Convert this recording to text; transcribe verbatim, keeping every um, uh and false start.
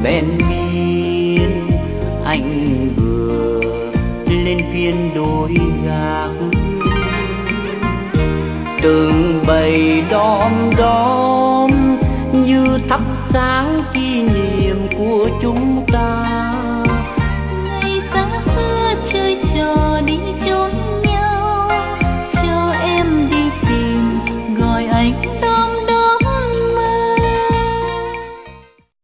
bên biên, anh vừa lên phiên đôi gác. Từng bầy đom đóm như thắp sáng kỷ niệm của chúng ta.